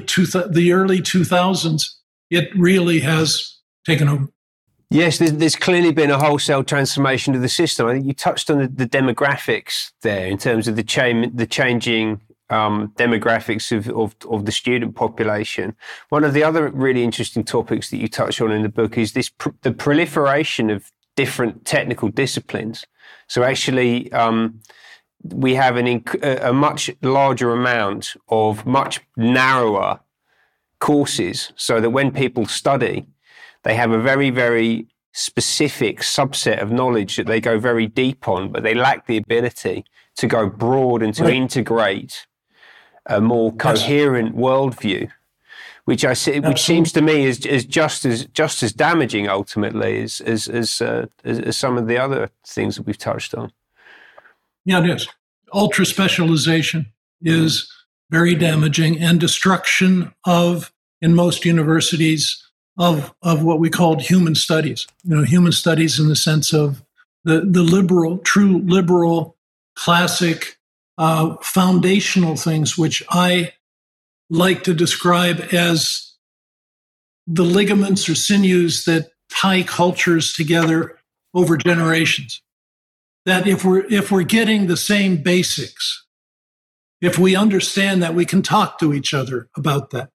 2000s, it really has taken over. Yes, there's clearly been a wholesale transformation of the system. I think you touched on the demographics there in terms of the changing demographics of the student population. One of the other really interesting topics that you touch on in the book is the proliferation of different technical disciplines. So actually, we have a much larger amount of much narrower courses, so that when people study, they have a very, very specific subset of knowledge that they go very deep on, but they lack the ability to go broad and to integrate a more coherent worldview, which seems to me is just as damaging ultimately as some of the other things that we've touched on. Yeah, it is. Ultra specialization is very damaging, and destruction in most universities of what we called human studies. Human studies in the sense of the true liberal, classic, foundational things, which I like to describe as the ligaments or sinews that tie cultures together over generations. That if we're getting the same basics, if we understand that, we can talk to each other about that.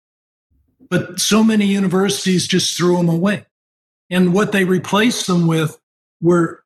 But so many universities just threw them away. And what they replaced them with were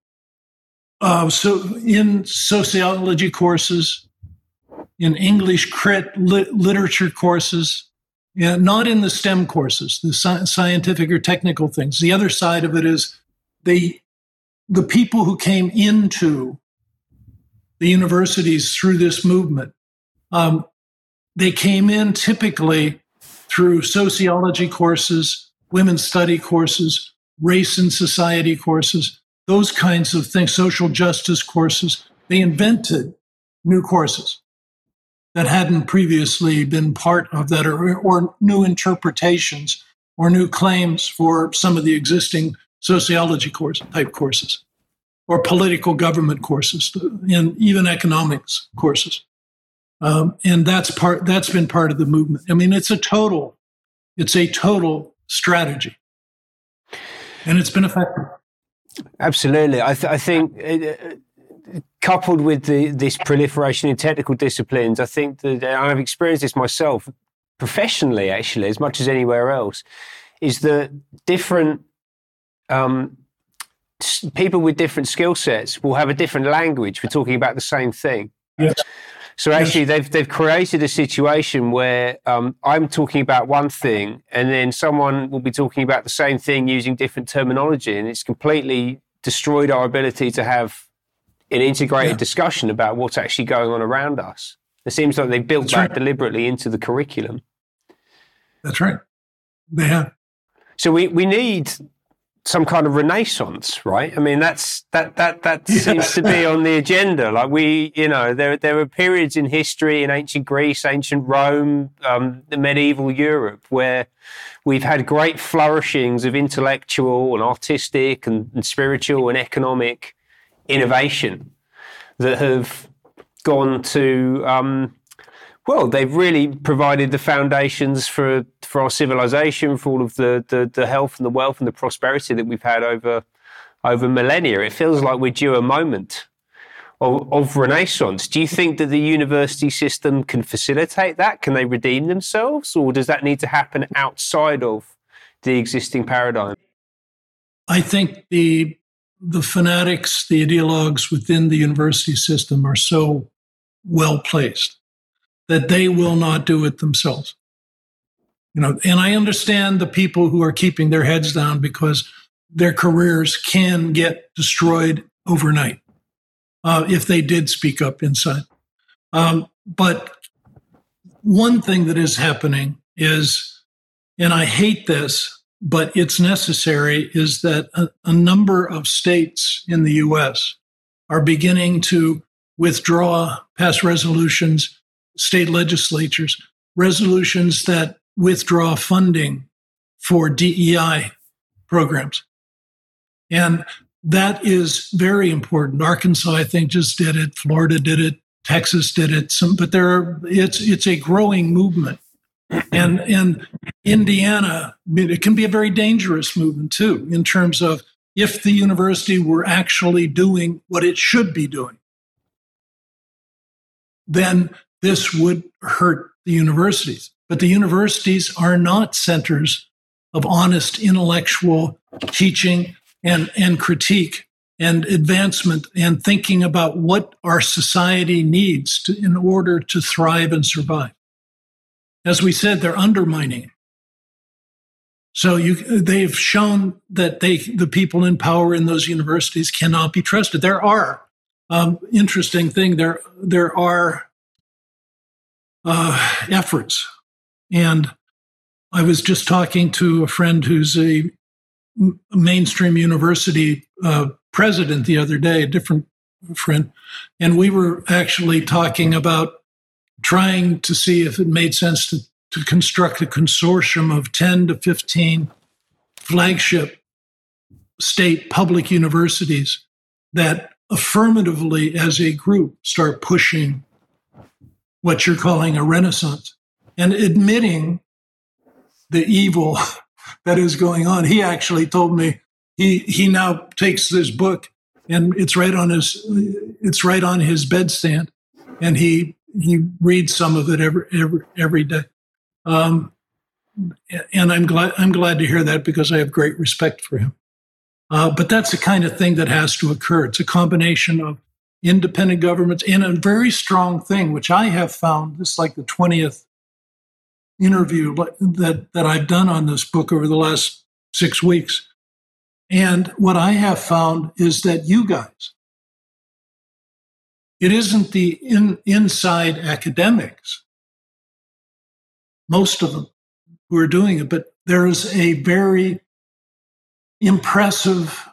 in sociology courses, in English literature courses, not in the STEM courses, the scientific or technical things. The other side of it is the people who came into the universities through this movement, they came in typically through sociology courses, women's study courses, race and society courses, those kinds of things, social justice courses. They invented new courses that hadn't previously been part of that, or new interpretations or new claims for some of the existing sociology type courses, or political government courses, and even economics courses. And that's been part of the movement. I mean, it's a total strategy, and it's been effective. Absolutely. I think coupled with this proliferation in technical disciplines, I think that I've experienced this myself professionally, actually, as much as anywhere else, is that different people with different skill sets will have a different language for talking about the same thing. Yes. So actually, they've created a situation where I'm talking about one thing, and then someone will be talking about the same thing using different terminology, and it's completely destroyed our ability to have an integrated discussion about what's actually going on around us. It seems like they built that deliberately into the curriculum. That's right. They have. So we need some kind of renaissance, right? I mean, that seems to be on the agenda. Like there were periods in history in ancient Greece, ancient Rome, the medieval Europe, where we've had great flourishings of intellectual and artistic and spiritual and economic innovation that have gone to, they've really provided the foundations for our civilization, for all of the health and the wealth and the prosperity that we've had over millennia. It feels like we're due a moment of renaissance. Do you think that the university system can facilitate that? Can they redeem themselves, or does that need to happen outside of the existing paradigm? I think the fanatics, the ideologues within the university system are so well placed that they will not do it themselves. And I understand the people who are keeping their heads down because their careers can get destroyed overnight if they did speak up inside. But one thing that is happening is, and I hate this, but it's necessary, is that a number of states in the U.S. are beginning to withdraw, pass resolutions, state legislatures, resolutions that withdraw funding for DEI programs. And that is very important. Arkansas, I think, just did it. Florida did it. Texas did it. But it's a growing movement. And Indiana, it can be a very dangerous movement too, in terms of if the university were actually doing what it should be doing, then this would hurt the universities. But the universities are not centers of honest intellectual teaching and critique and advancement and thinking about what our society needs in order to thrive and survive. As we said, they're undermining it. So they've shown that the people in power in those universities cannot be trusted. There are interesting thing. There are efforts, and I was just talking to a friend who's a mainstream university president the other day, a different friend, and we were actually talking about trying to see if it made sense to construct a consortium of 10 to 15 flagship state public universities that affirmatively, as a group, start pushing what you're calling a renaissance and admitting the evil that is going on. He actually told me he now takes this book and it's right on his bedstand, and he reads some of it every day. And I'm glad to hear that, because I have great respect for him. But that's the kind of thing that has to occur. It's a combination of independent governments and a very strong thing, which I have found, this is like the 20th interview that I've done on this book over the last 6 weeks. And what I have found is that you guys, it isn't the inside academics, most of them, who are doing it, but there is a very impressive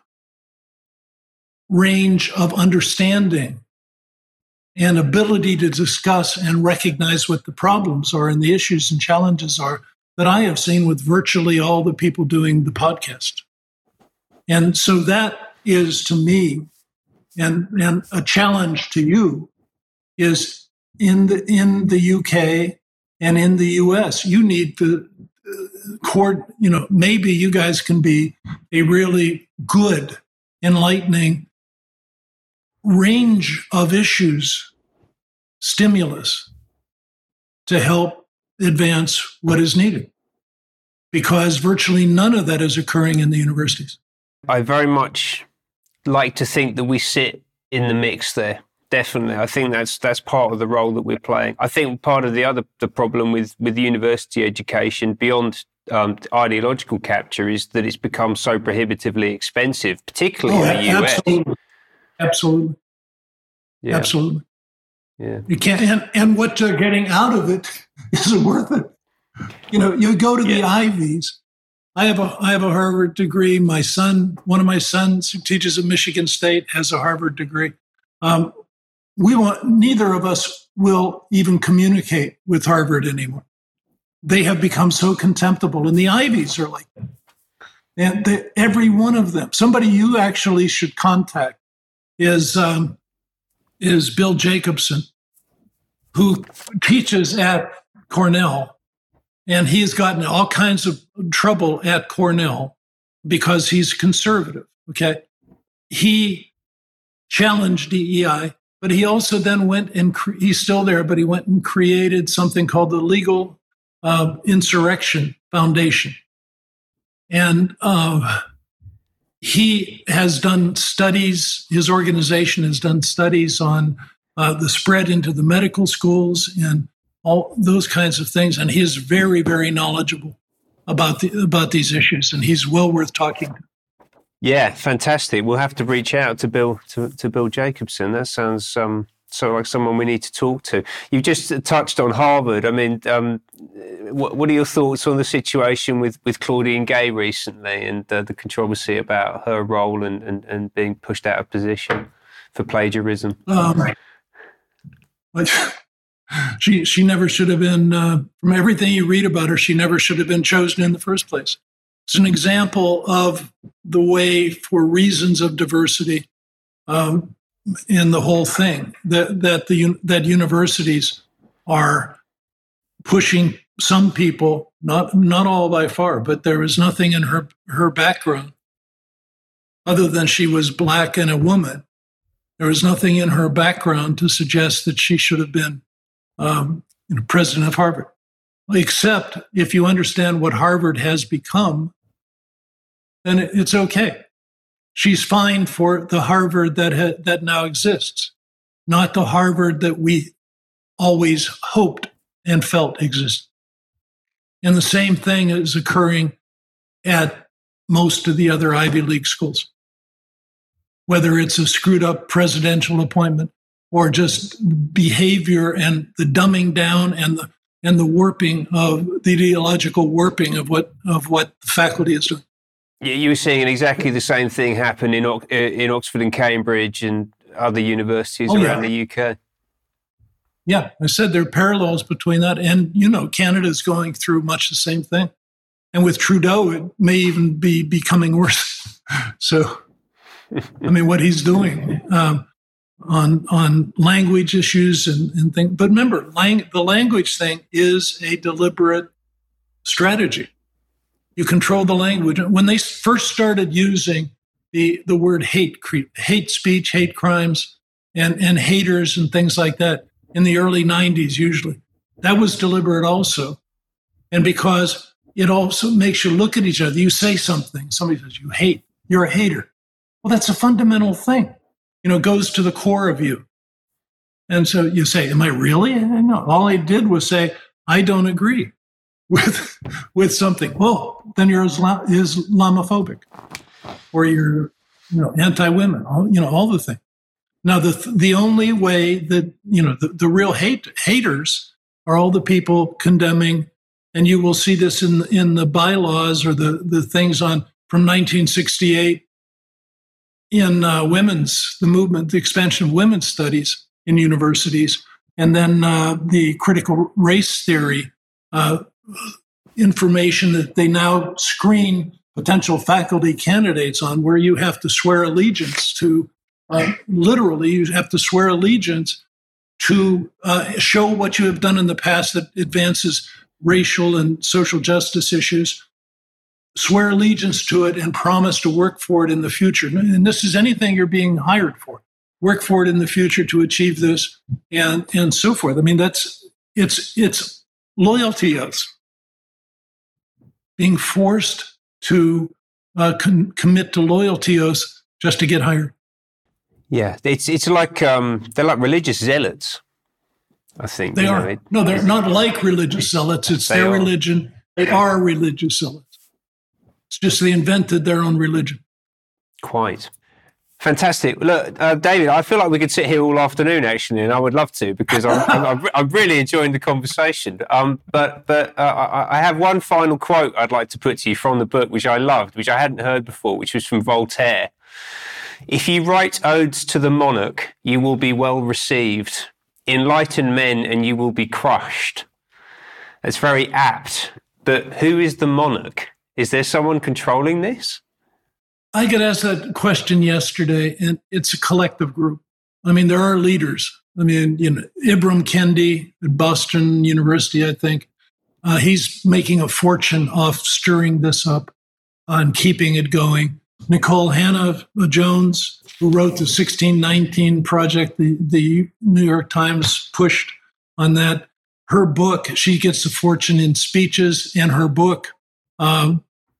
range of understanding and ability to discuss and recognize what the problems are and the issues and challenges are that I have seen with virtually all the people doing the podcast. And so that is, to me, and a challenge to you, is in the UK and in the US, you need the maybe you guys can be a really good, enlightening range of issues, stimulus to help advance what is needed, because virtually none of that is occurring in the universities. I very much like to think that we sit in the mix there. Definitely. I think that's part of the role that we're playing. I think part of the problem with university education beyond ideological capture is that it's become so prohibitively expensive, particularly in the US. Absolutely. Yeah. Absolutely. Yeah. You can't, and what they're getting out of it isn't worth it. You go to the Ivies. I have a Harvard degree. One of my sons who teaches at Michigan State has a Harvard degree. Neither of us will even communicate with Harvard anymore. They have become so contemptible, and the Ivies are like that. And every one of them, somebody you actually should contact is Bill Jacobson, who teaches at Cornell, and he has gotten all kinds of trouble at Cornell because he's conservative. Okay, he challenged DEI. But he also then went and he's still there, but he went and created something called the Legal Insurrection Foundation. And he has done studies, his organization has done studies on the spread into the medical schools and all those kinds of things. And he is very, very knowledgeable about these issues, and he's well worth talking to. Yeah, fantastic. We'll have to reach out to Bill Jacobson. That sounds sort of like someone we need to talk to. You've just touched on Harvard. I mean, what are your thoughts on the situation with Claudine Gay recently and the controversy about her role and being pushed out of position for plagiarism? She never should have been, from everything you read about her, she never should have been chosen in the first place. It's an example of the way, for reasons of diversity, in the whole thing, that universities are pushing some people, not all by far, but there was nothing in her background other than she was Black and a woman. There was nothing in her background to suggest that she should have been president of Harvard. Except if you understand what Harvard has become, then it's okay. She's fine for the Harvard that now exists, not the Harvard that we always hoped and felt existed. And the same thing is occurring at most of the other Ivy League schools, whether it's a screwed up presidential appointment or just behavior and the dumbing down and the warping of the ideological warping of what the faculty is doing. You were seeing exactly the same thing happen in Oxford and Cambridge and other universities around the UK. Yeah, I said there are parallels between that. And, Canada's going through much the same thing. And with Trudeau, it may even be becoming worse. So, I mean, what he's doing on language issues and things. But remember, the language thing is a deliberate strategy. You control the language. When they first started using the word hate speech, hate crimes, and haters and things like that in the early 90s, usually, that was deliberate also. And because it also makes you look at each other. You say something, somebody says, you hate, you're a hater. Well, that's a fundamental thing. Goes to the core of you. And so you say, am I really? No, all I did was say, I don't agree with something. Well, then you're Islamophobic, or you're, anti-women, all the things. Now, the only way that, the real haters are all the people condemning, and you will see this in the bylaws or the things from 1968 in the movement, the expansion of women's studies in universities, and then the critical race theory information that they now screen potential faculty candidates on, where you have to swear allegiance to, literally, you have to swear allegiance to show what you have done in the past that advances racial and social justice issues, swear allegiance to it, and promise to work for it in the future. And this is anything you're being hired for. Work for it in the future to achieve this, and so forth. I mean, it's loyalty oaths. Being forced to commit to loyalty oaths just to get hired. Yeah, it's like they're like religious zealots. I think they are. No, they're not like religious zealots. It's their religion. They are religious zealots. It's just they invented their own religion. Quite. Fantastic. Look, David, I feel like we could sit here all afternoon, actually, and I would love to because I'm really enjoying the conversation. But I have one final quote I'd like to put to you from the book, which I loved, which I hadn't heard before, which was from Voltaire. If you write odes to the monarch, you will be well received. Enlighten men and you will be crushed. That's very apt. But who is the monarch? Is there someone controlling this? I got asked that question yesterday, and it's a collective group. I mean, there are leaders. I mean, Ibram Kendi at Boston University, I think, he's making a fortune off stirring this up and keeping it going. Nicole Hannah-Jones, who wrote the 1619 Project, the New York Times pushed on that. Her book, she gets a fortune in speeches, and her book on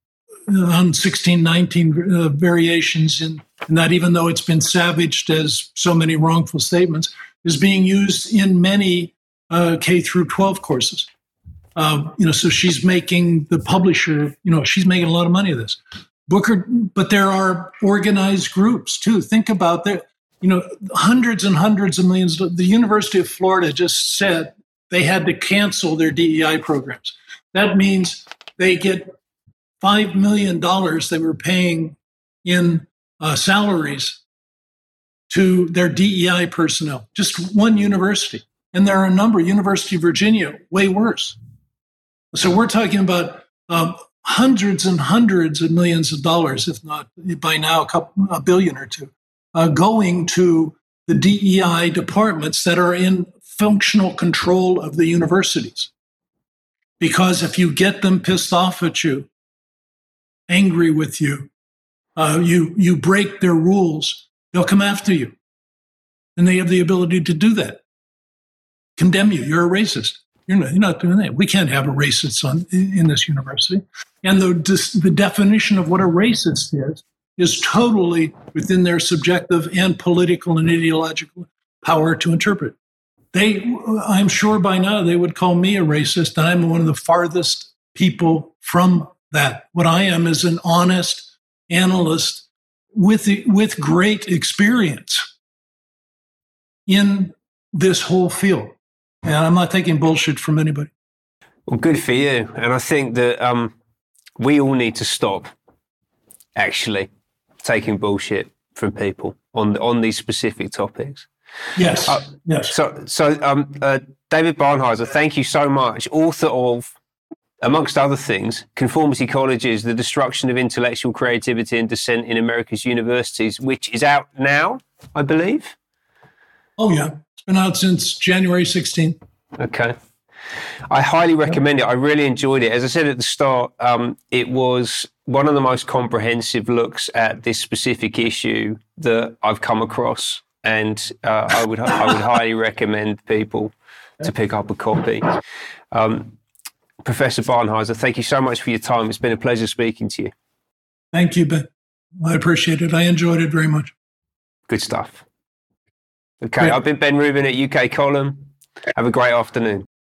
1619 variations in that, even though it's been savaged as so many wrongful statements, is being used in many K through 12 courses. So she's making the publisher, she's making a lot of money of this. Booker, but there are organized groups too. Think about that. Hundreds and hundreds of millions. The University of Florida just said they had to cancel their DEI programs. That means they get $5 million they were paying in salaries to their DEI personnel. Just one university. And there are a number, University of Virginia, way worse. So we're talking about hundreds and hundreds of millions of dollars, if not by now a billion or two, going to the DEI departments that are in functional control of the universities. Because if you get them pissed off at you, angry with you, you break their rules, they'll come after you. And they have the ability to do that. Condemn you. You're a racist. You're not doing that. We can't have a racist in this university. And the definition of what a racist is totally within their subjective and political and ideological power to interpret. I'm sure by now they would call me a racist, and I'm one of the farthest people from that. What I am is an honest analyst with great experience in this whole field. And I'm not taking bullshit from anybody. Well, good for you. And I think that we all need to stop, actually, taking bullshit from people on these specific topics. Yes. Yes. So, David Barnhiser, thank you so much. Author of, amongst other things, Conformity Colleges, The Destruction of Intellectual Creativity and Dissent in America's Universities, which is out now, I believe. Oh, yeah. It's been out since January 16th. Okay. I highly recommend it. I really enjoyed it. As I said at the start, it was one of the most comprehensive looks at this specific issue that I've come across. And I would highly recommend people to pick up a copy. Professor Barnhiser, thank you so much for your time. It's been a pleasure speaking to you. Thank you, Ben. I appreciate it. I enjoyed it very much. Good stuff. Okay, I've been Ben Rubin at UK Column. Have a great afternoon.